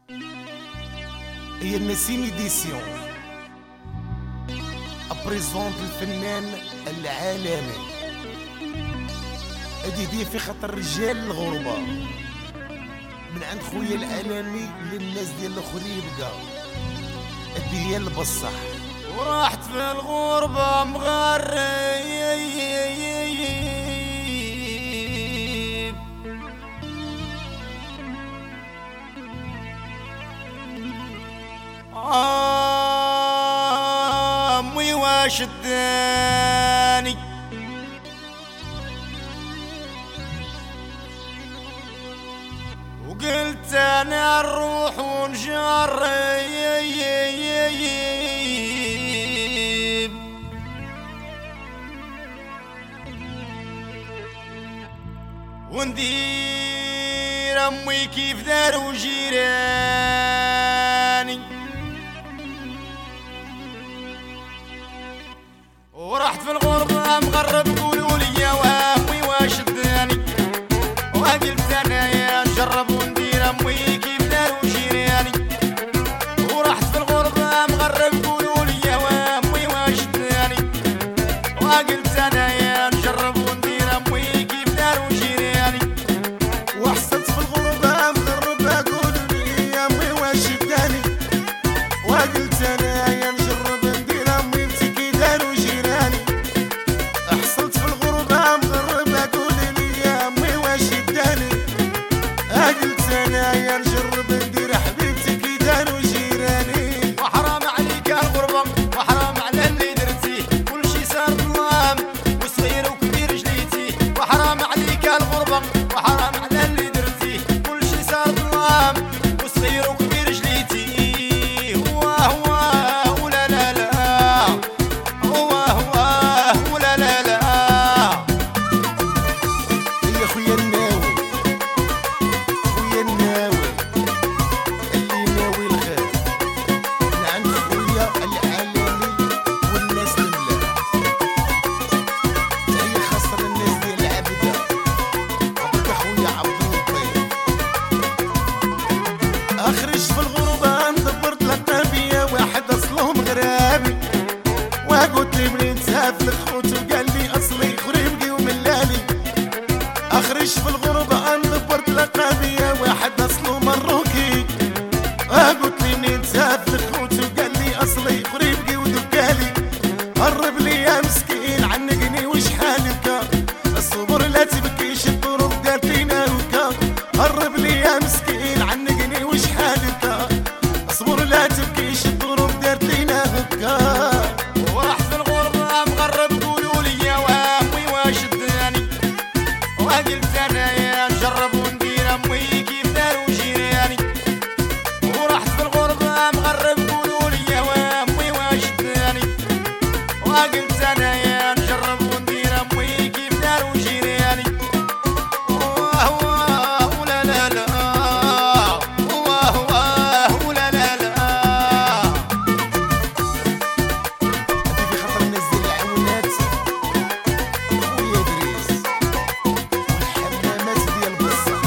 هي النسيم إديسيون أبريزونت الفنان العالمي هدي في خاطر رجال الغربة من عند خويا العالمي للناس ديال الاخرين يبقى هدي هي البصح ورحت في الغربة مغرب أمي واش اداني وقلت انا نروح ونجرب وندير امي كيف داروا جيراني ورحت في الغربة مغرب قولوا لي يا امي واش اداني وقلت انا يا نجرب وندير امي كيف داروا جيراني ورحت في الغربة مغرب قولوا لي يا امي واش اداني وقلت انا يا نجرب وندير امي كيف داروا جيراني وحصلت في الغربة مغربة قولوا لي يا امي واش اداني وقلت انا يا نجرب ندير امي كي داروا جيراني حصلت في الغربة مغربة قولوا لي يا امي واش اداني قلت انا يا نجرب ندير حبيبتي كي داروا جيراني وحرام عليك الغربة وحرام على اللي درتيه كل شي صار ظلام وصغير وكبير جليتيه وحرام عليك الغربة وحرام على اللي درتيه كل شي صار ظلام وصغير وكبير جليتيه واه واه ولا لا لا واه واه ولا لا لا يا خويا الناوي خويا الناوي اللي ناوي الخير من عند خويا العالمي والناس الملاح تحية خاصة للناس ديال العبدة عبد خويا عبد اللطيف أخرجت في الغربة ندبرت لقابية واحد أصله مغربي وقلت لي منين تسافر خوت وقال لي أصلي خريبقي وملالي أخرجت في الغربة ندبرت لقابية واحد أصله مروكي قلت لي منين تسافر خوت وقال لي أصلي خريبقي ودقالي قرب لي يا مسكين عنقني وش حالك الصبر لا تبكيش الظروف دارت لينا وكا قرب لي يا مسكين عنقني وش حالك الصبر لا تبكيش الظروف دارت لينا وكا ورحت في الغربة مغرب قولوا لي يا امي واش اداني وقلت انا يا نجرب وندير امي كيف داروا جيراني ورحت في الغربة مغرب قولوا لي يا امي واش اداني وقلت انا يا نجرب وندير امي كيف داروا جيراني واه واه ولا لا لا واه واه ولا لا لا هذه في خاطر الناس ديال العونات خويا دريس والحمامات ديال بصة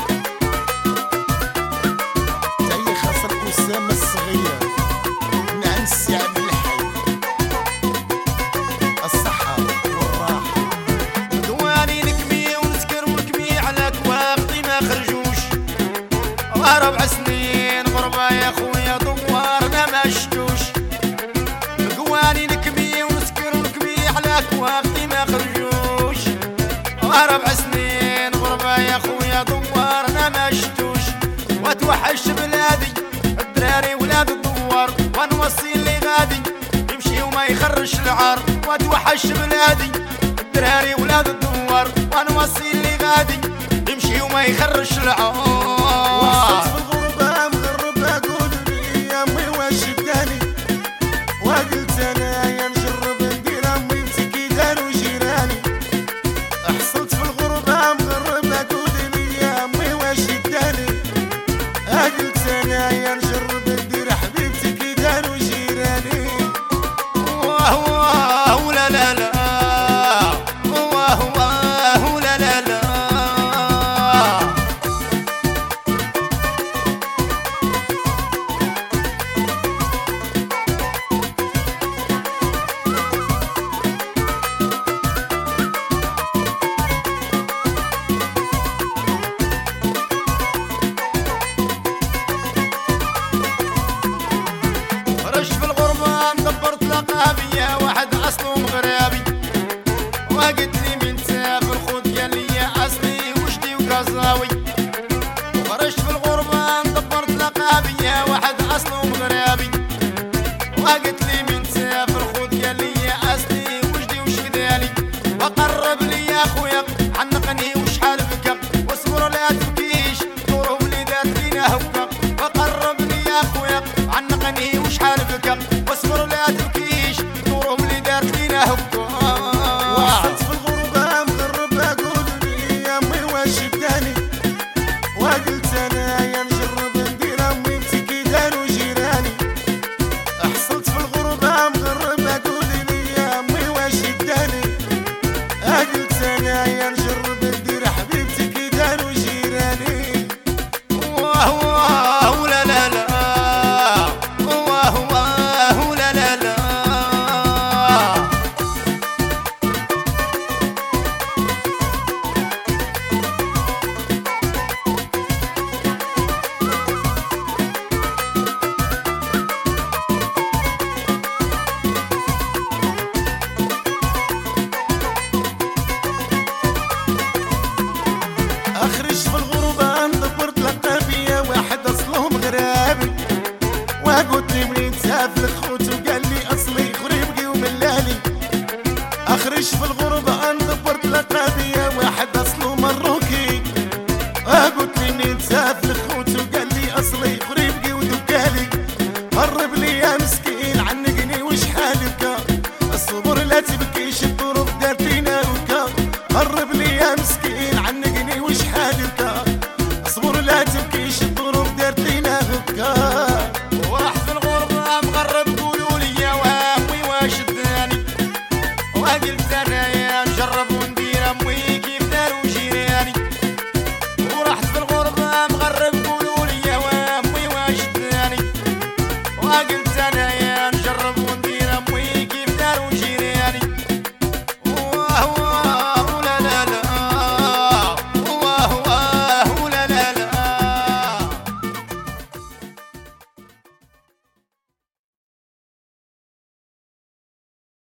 تحية خاصة لأسامة الصغير من عند السي عبد الحي الصحة والراحة دواني نكمي ونسكر ونكمي على كواقتي ما خرجوش 4 سنين غربة يا خويا دوارنا ما شتوش دواني نكمي ونسكر ونكمي على كواقتي ما خرجوش 4 سنين غربة يا خويا دوارنا ما شتوش وتوحش بلادي الدراري ولاد الدوار ونوصي اللي غادي يمشي وما يخرش العار وتوحش بلادي الدراري ولاد الدوار ونوصي اللي غادي يمشي وما يخرش وصلت في العار الغربة مغربة قولوا لي يا امي واش اداني وقلت انا يا نجرب ندير امي كي داروا جيراني حصلت في الغربة مغربة قولوا لي يا امي واش اداني قلت انا يا نجرب ندير حبيبتي كي داروا جيراني واه واه ولا لا لا واه واه ولا لا لا تلقى بيا واحد اصله مغربي، وقلت لي من سافر خود قال لي اصلي وجدي وقزاوي. خرجت في الغربة ندبر تلقى بيا واحد اصله مغربي، وقلت لي من سافر خود قال لي اصلي وجدي وش كذالي. وقرب لي يا خويا عنقني وشحال بكى، واصبر لا تبكيش دور وليدات فينا هكا. وقرب لي يا خويا عنقني وشحال بكى،